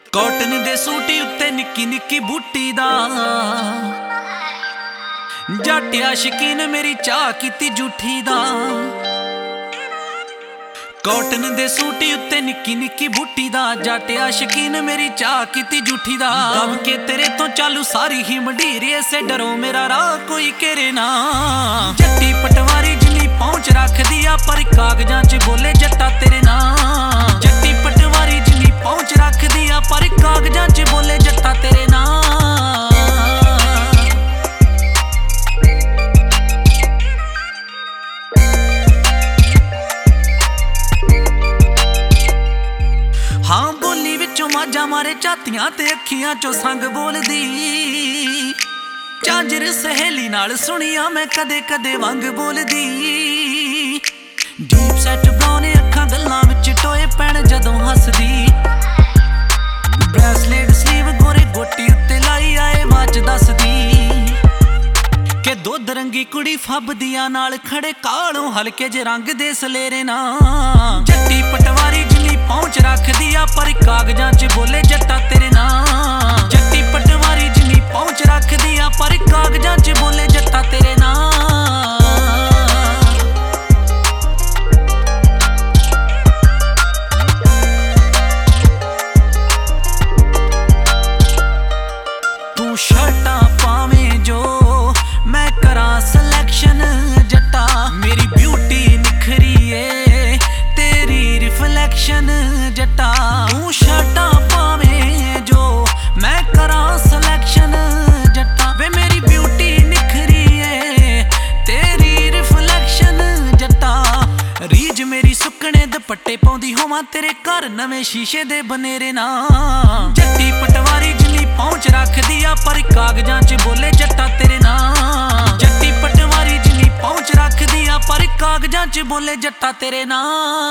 Cotton ਦੇ ਸੂਟੀ ਉੱਤੇ ਨਿੱਕੀ ਨਿੱਕੀ ਬੂਟੀ ਦਾ ਜੱਟ ਆਸ਼ਕੀਨ ਮੇਰੀ ਚਾਹ ਕੀਤੀ ਝੂਠੀ ਦਾ। ਕਾਟਨ ਦੇ ਸੂਟੀ ਉੱਤੇ ਨਿੱਕੀ ਨਿੱਕੀ ਬੂਟੀ ਦਾ ਜੱਟ ਆਸ਼ਕੀਨ ਮੇਰੀ ਚਾਹ ਕੀਤੀ ਝੂਠੀ ਦਾ। ਦਬ ਕੇ ਤੇਰੇ ਤੋਂ ਚਾਲੂ ਸਾਰੀ ਹੀ ਮੰਡੀਰ ਐਸੇ ਡਰੋ ਮੇਰਾ ਰਾਹ ਕੋਈ ਕਰੇ ਨਾ। ਜੱਟੀ ਪਟਵਾਰੀ ਜਿੰਨੀ ਪਹੁੰਚ ਰੱਖਦੀ ਆ ਪਰ ਕਾਗਜ਼ਾਂ 'ਚ ਬੋਲੇ ਜੱਟਾ ਤੇਰੇ ਨਾਂ। ਜੱਟੀ ਪਟਵਾਰੀ ਜਿੰਨੀ ਪਹੁੰਚ ਰੱਖਦੀ ਆ ਪਰ ਕਾਗਜ਼ਾਂ 'ਚ ਬੋਲੇ ਜੱਟਾ ਤੇਰੇ ਨਾਂ। ਹਾਂ ਬੋਲੀ ਵਿੱਚੋਂ ਮਾਝਾ ਮਾਰੇ ਝਾਤੀਆਂ ਤੇ ਅੱਖੀਆਂ 'ਚੋਂ ਸੰਗ ਬੋਲਦੀ। ਝਾਂਜਰ ਸਹੇਲੀ ਨਾਲ ਸੁਣੀਆਂ ਮੈਂ ਕਦੇ ਕਦੇ ਵੰਗ ਬੋਲਦੀ। ਡੀਪ ਸੈਟ ਬਰਾਊਨ ਅੱਖਾਂ ਗੱਲਾਂ ਵਿੱਚ ਟੋਏ ਪੈਣ ਜਦੋਂ ਹੱਸਦੀ। ਬ੍ਰੈਸਲੇਟ ਸਲੀਵ ਗੋਰੇ ਗੋਟੀ ਉੱਤੇ ਲਾਈ ਆਏ ਵਾਚ ਦੱਸਦੀ ਕਿ ਦੁੱਧ ਰੰਗੀ ਕੁੜੀ ਫੱਬਦੀਆਂ ਨਾਲ ਖੜੇ ਕਾਲੋਂ ਹਲਕੇ ਜੇ ਰੰਗ ਦੇ ਸਲੇਰੇ ਨਾ। ਜੱਟੀ ਪਟਵਾਰੀ ਜਿੰਨੀ ਪਹੁੰਚ ਰੱਖਦੀ ਆ ਪਰ ਕਾਗਜ਼ਾਂ 'ਚ ਬੋਲੇ ਜੱਟਾ ਤੇਰੇ ਨਾਂ। ਜੱਟੀ ਪਟਵਾਰੀ ਜਿੰਨੀ ਪਹੁੰਚ ਰੱਖਦੀ ਆ ਪਰ ਕਾਗਜ਼ਾਂ 'ਚ ਬੋਲੇ ਜੱਟਾ ਤੇਰੇ ਨਾਂ। ਤੂੰ ਸ਼ਰਟਾਂ ਪਾਵੇਂ ਜੋ ਮੈਂ ਕਰਾਂ ਸਿਲੈਕਸ਼ਨ ਜੱਟਾ। ਮੇਰੀ ਬਿਊਟੀ ਨਿਖਰੀ ਏ ਤੇਰੀ ਰਿਫਲੈਕਸ਼ਨ ਜੱਟਾ। ਤੂੰ ਸ਼ਰਟਾਂ ਪਾਵੇਂ ਜੋ ਮੈਂ ਕਰਾਂ ਸਿਲੈਕਸ਼ਨ ਜੱਟਾ। ਵੇ ਮੇਰੀ ਬਿਊਟੀ ਨਿਖਰੀ ਏ ਤੇਰੀ ਰਿਫਲੈਕਸ਼ਨ ਜੱਟਾ। ਰੀਝ ਮੇਰੀ ਸੁੱਕਣੇ ਦੁਪੱਟੇ ਪਾਉਂਦੀ ਹੋਵਾਂ ਤੇਰੇ ਘਰ ਨਵੇਂ ਸ਼ੀਸ਼ੇ ਦੇ ਬਨੇਰੇ ਨਾ। ਜੱਟੀ ਪਟਵਾਰੀ ਜਿੰਨੀ ਪਹੁੰਚ ਰੱਖਦੀ ਆ ਪਰ ਕਾਗਜ਼ਾਂ 'ਚ ਬੋਲੇ ਜੱਟਾ ਤੇਰੇ ਨਾਂ। ਜੱਟੀ ਪਟਵਾਰੀ ਜਿੰਨੀ ਪਹੁੰਚ ਰੱਖਦੀ ਆ ਪਰ ਕਾਗਜ਼ਾਂ 'ਚ ਬੋਲੇ ਜੱਟਾ ਤੇਰੇ ਨਾਂ।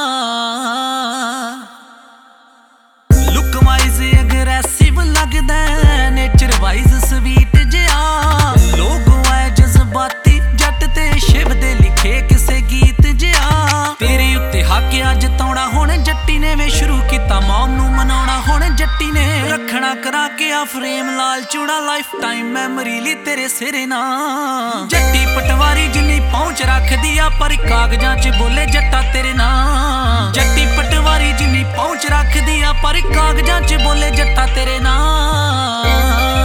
ਲੁੱਕ ਵਾਈਜ਼ ਅਗਰੈਸਿਵ ਲੱਗਦਾ ਨੇਚਰ ਵਾਈਜ਼ ਸਵੀਟ ਜਿਹਾ। ਲੋਗੋ ਐ ਜਜ਼ਬਾਤੀ ਜੱਟ ਤੇ ਸ਼ਿਵ ਦੇ ਲਿਖੇ ਕਿਸੇ ਗੀਤ ਜਿਹਾ। ਤੇਰੇ ਉੱਤੇ ਹੱਕ ਅੱਜ ਜਤਾਉਣਾ ਹੁਣ ਜੱਟੀ ਨੇ ਵੇ ਸ਼ੁਰੂ ਕੀਤਾ ਮੌਮ ਨੂੰ ਮਨਾਉਣਾ ਹੁਣ ਜੱਟੀ ਨੇ। ਰੱਖਣਾ ਕਰਾ ਕੇ ਆ ਫਰੇਮ ਲਾਲ ਚੂੜਾ ਲਾਈਫ ਟਾਈਮ ਮੈਮਰੀ ਲਈ ਤੇਰੇ ਸਿਰੇ ਨਾ। ਜੱਟੀ ਪਟਵਾਰੀ ਜਿੰਨੀ ਪਹੁੰਚ ਰੱਖਦੀ ਆ ਪਰ ਕਾਗਜ਼ਾਂ 'ਚ ਬੋਲੇ ਜੱਟਾ ਤੇਰੇ ਨਾਂ। ਜੱਟੀ ਪਟਵਾਰੀ ਜਿੰਨੀ ਪਹੁੰਚ ਰੱਖਦੀ ਆ ਪਰ ਕਾਗਜ਼ਾਂ 'ਚ ਬੋਲੇ ਜੱਟਾ ਤੇਰੇ ਨਾਂ।